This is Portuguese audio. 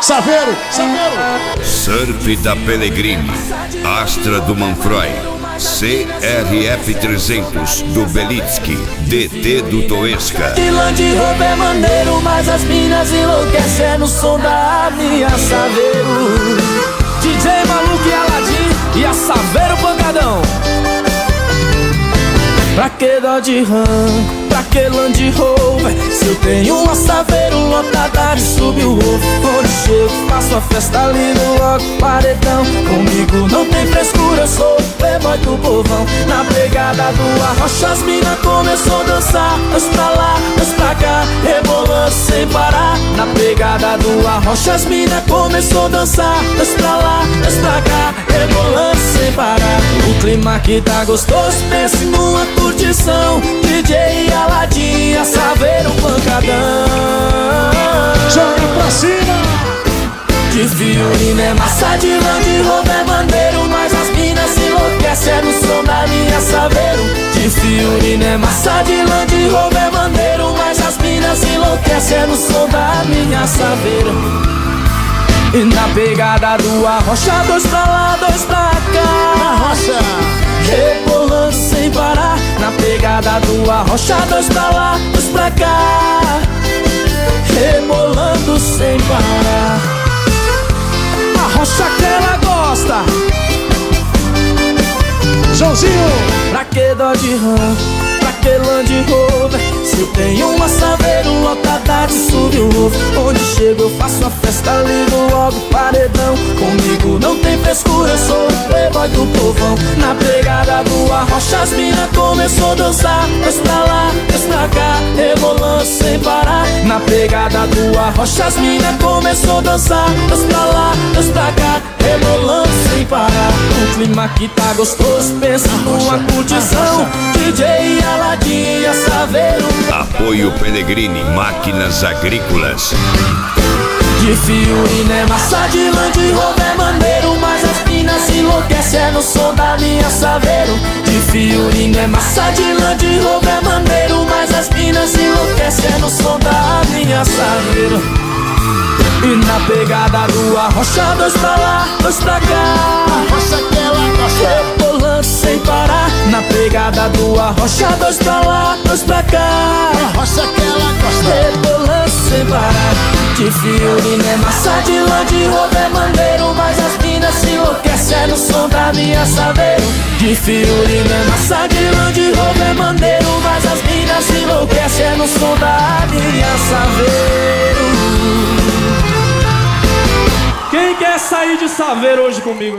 Saveiro. Surf da Pellegrini, Astra do Manfroy, CRF 300 do Belitsky, DT do Toesca. De Land Rover é maneiro, mas as minas enlouquecem no som da minha Saveiro. DJ Maluco e Aladim e a Saveiro Pancadão. Pra que Dodge Ram, pra que Land Rover, se eu tenho uma Saveiro lotada de subwoofer. Onde chego faço a festa ali no logo paredão. Comigo não tem frescura, eu sou o playboy do povão. Na pegada do arrocha as mina começou a dançar. Dois pra lá, dois pra cá, rebolando sem parar. Na pegada do arrocha as mina começou a dançar. Dois pra lá, dois pra cá, rebolando sem parar. O clima que tá gostoso, pense numa curtição. DJ Aladim, a Saveiro Pancadão. Joga pra cima. De Fiorino é massa, de Land Rover é maneiro, mas as minas enlouquecem no som da minha Saveiro. De Fiorino é massa, de Land Rover é maneiro, mas as minas enlouquecem no som da minha Saveiro. E na pegada do arrocha, dois pra lá, dois pra cá, Arrocha. rebolando sem parar. Na pegada do arrocha, dois pra lá, dois pra cá, rebolando sem parar. Arrocha que ela gosta. Joãozinho. Pra que Dodge Ram, pra que Land Rover, se eu tenho uma Saveiro lotada de subwoofer. Onde chego eu faço a festa ali no logo paredão. Comigo não tem frescura, eu sou o playboy do povão. Na pegada do arrocha as mina começou a dançar. Dois pra lá, dois pra cá, rebolando sem parar. Na pegada do arrocha as mina começou a dançar. Dois pra lá, dois pra cá, rebolando sem parar. O clima que tá gostoso, pensa numa curtição. DJ Aladim, a Saveiro. Apoio Pellegrini, máquinas agrícolas. De Fiorino é massa, de Land Rover é maneiro, mas as minas enlouquecem no som da minha Saveiro. De Fiorino é massa, de Land Rover é maneiro, mas as minas enlouquecem no som da minha Saveiro. E na pegada do arrocha, dois pra lá, dois pra cá, Arrocha que ela gosta. rebolando sem parar. Na pegada do arrocha, dois pra lá, dois pra cá, Arrocha que ela gosta. rebolando sem parar. De Fiorino é massa, de Land Rover é maneiro, mas as minas se enlouquecem no som da minha Saveiro. De Fiorino é massa, de Land Rover é maneiro, mas as minas se enlouquecem no som da minha Saveiro. Quem quer sair de Saveiro hoje comigo?